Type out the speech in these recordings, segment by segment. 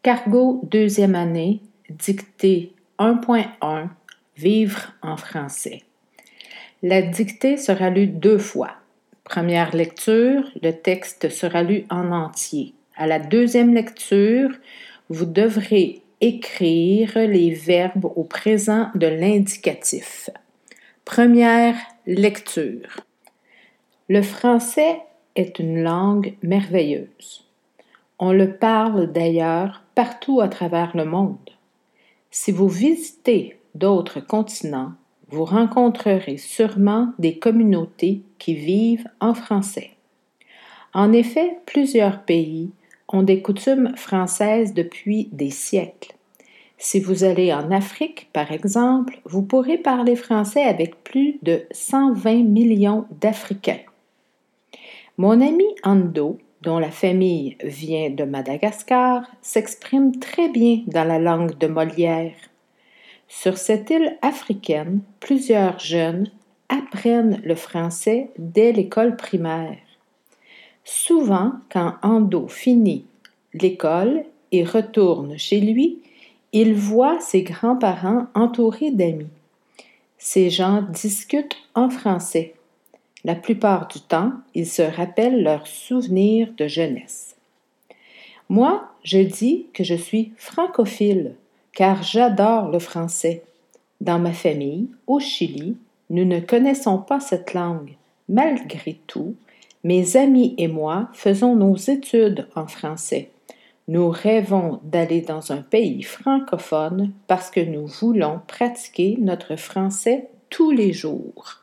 Cargo deuxième année, dictée 1.1, Vivre en français. La dictée sera lue 2 fois. Première lecture, le texte sera lu en entier. À la deuxième lecture, vous devrez écrire les verbes au présent de l'indicatif. Première lecture. Le français est une langue merveilleuse. On le parle d'ailleurs partout à travers le monde. Si vous visitez d'autres continents, vous rencontrerez sûrement des communautés qui vivent en français. En effet, plusieurs pays ont des coutumes françaises depuis des siècles. Si vous allez en Afrique, par exemple, vous pourrez parler français avec plus de 120 millions d'Africains. Mon ami Ando, dont la famille vient de Madagascar, s'exprime très bien dans la langue de Molière. Sur cette île africaine, plusieurs jeunes apprennent le français dès l'école primaire. Souvent, quand Ando finit l'école et retourne chez lui, il voit ses grands-parents entourés d'amis. Ces gens discutent en français. La plupart du temps, ils se rappellent leurs souvenirs de jeunesse. Moi, je dis que je suis francophile, car j'adore le français. Dans ma famille, au Chili, nous ne connaissons pas cette langue. Malgré tout, mes amis et moi faisons nos études en français. Nous rêvons d'aller dans un pays francophone parce que nous voulons pratiquer notre français tous les jours.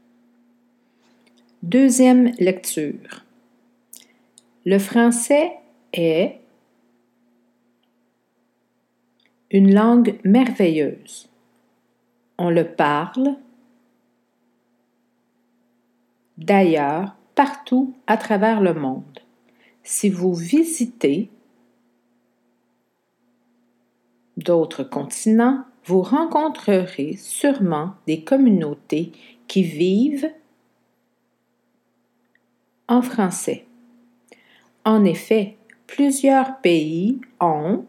Deuxième lecture. Le français est une langue merveilleuse. On le parle d'ailleurs partout à travers le monde. Si vous visitez d'autres continents, vous rencontrerez sûrement des communautés qui vivent en français. En effet, plusieurs pays ont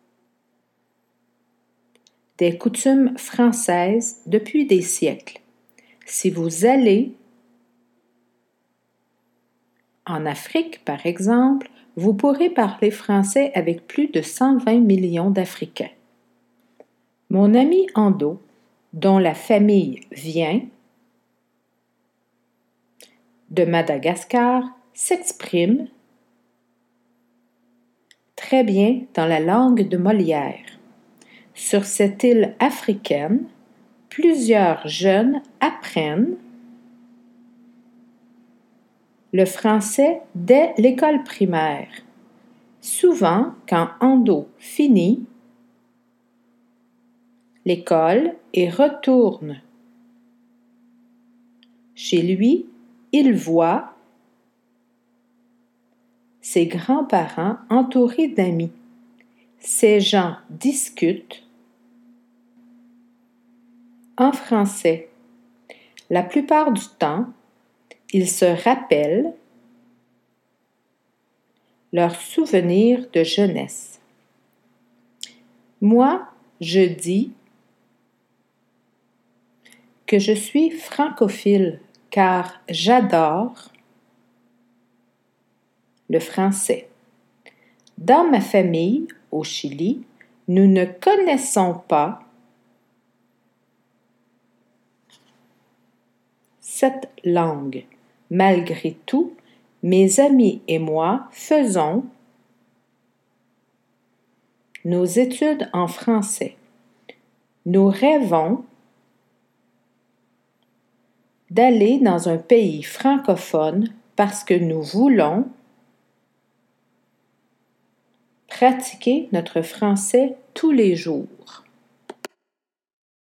des coutumes françaises depuis des siècles. Si vous allez en Afrique, par exemple, vous pourrez parler français avec plus de 120 millions d'Africains. Mon ami Ando, dont la famille vient de Madagascar, s'exprime très bien dans la langue de Molière. Sur cette île africaine, plusieurs jeunes apprennent le français dès l'école primaire. Souvent, quand Ando finit l'école et retourne chez lui, il voit ses grands-parents entourés d'amis. Ces gens discutent en français. La plupart du temps, ils se rappellent leurs souvenirs de jeunesse. Moi, je dis que je suis francophile car j'adore le français. Dans ma famille, au Chili, nous ne connaissons pas cette langue. Malgré tout, mes amis et moi faisons nos études en français. Nous rêvons d'aller dans un pays francophone parce que nous voulons pratiquer notre français tous les jours.